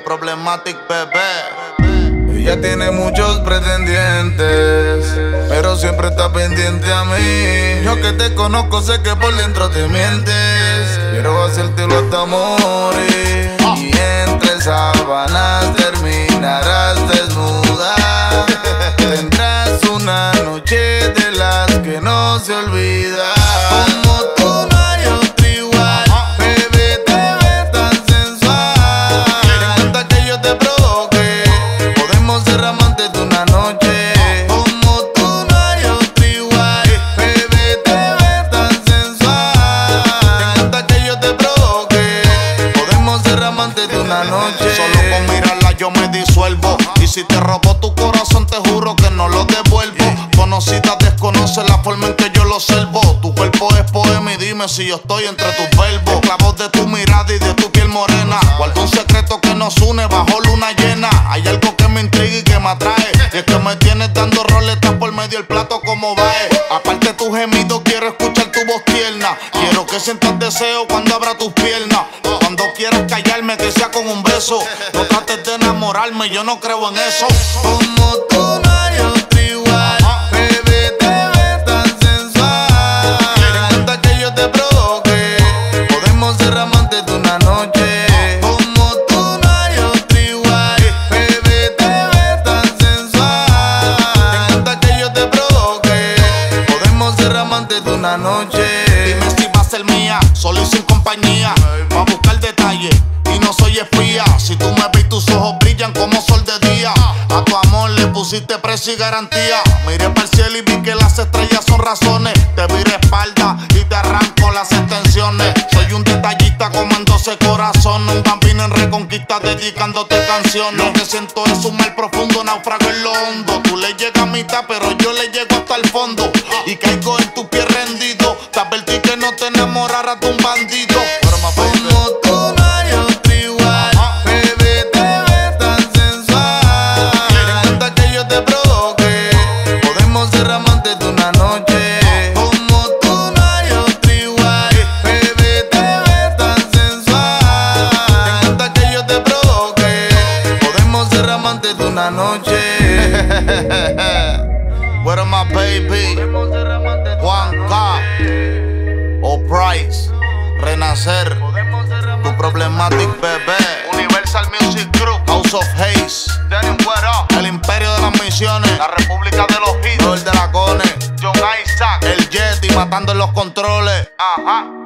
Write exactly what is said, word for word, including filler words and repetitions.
problematic bebé. Ella tiene muchos pretendientes, pero siempre está pendiente a mí. Yo que te conozco sé que por dentro te mientes. Quiero hacértelo hasta morir, y entre sábanas terminarás desnuda. Tendrás una noche de las que no se olvida. Como tú no hay otra igual, bebé, te ves tan sensual. Me encanta que yo te provoque, podemos ser amantes de una noche. Como tú no hay otra igual, bebé, te ves tan sensual. Me encanta que yo te provoque, podemos ser amantes de una noche. Solo con mirarla yo me disuelvo, y si te robó tu corazón te juro que no lo devuelvo. Conocida desconoce la forma en que yo lo observo. Tu cuerpo es poema y dime si yo estoy entre tus verbos. Clavos de tu mirada y de tu piel morena. Guardo un secreto que nos une bajo luna llena. Hay algo que me intriga y que me atrae, y es que me tienes dando roletas por medio del plato como vae. Aparte tu gemido quiero escuchar tu voz tierna. Quiero que sientas deseo cuando abra tus piernas. Cuando quieras callarme que sea con un beso. No trates de enamorarme, yo no creo en eso. Como tú no hay otra igual, bebé, te ves tan sensual. Me encanta que yo te provoque, podemos ser amantes de una noche. Como tú no hay otra igual, bebé, te ves tan sensual. Me encanta que yo te provoque, podemos ser amantes de una noche. Dime si va a ser mía, solo y sin compañía. Va a buscar detalles y no soy espía. Si tú me ves, tus ojos brillan como sol de día. A tu amor le pusiste precio y garantía. Miré para el cielo y vi que las estrellas son razones. Te viré espalda y te arranco las extensiones. Soy un detallista como en doce corazones. Un bambino en reconquista dedicándote canciones. Lo que siento es un mal profundo, naufrago en lo hondo. Tú le llegas a mitad pero yo le llego hasta el fondo. Y caigo en tu pie rendido. Te advertí que no te enamoraras de un bandido. Como tú no hay otra igual, bebé, te ves tan sensual. Me encanta que yo te provoque, podemos ser amantes de una noche. Como tú no hay otra igual, bebé, te ves tan sensual. Me encanta que yo te provoque, podemos ser amantes de una noche. Where am I, baby? Juan K. O Price. Renacer. Tu problematic bebé. Universal Music Group. House of Haze. El imperio de las misiones. La república de los hits. El de la Cone. John Isaac. El Yeti matando en los controles. Ajá.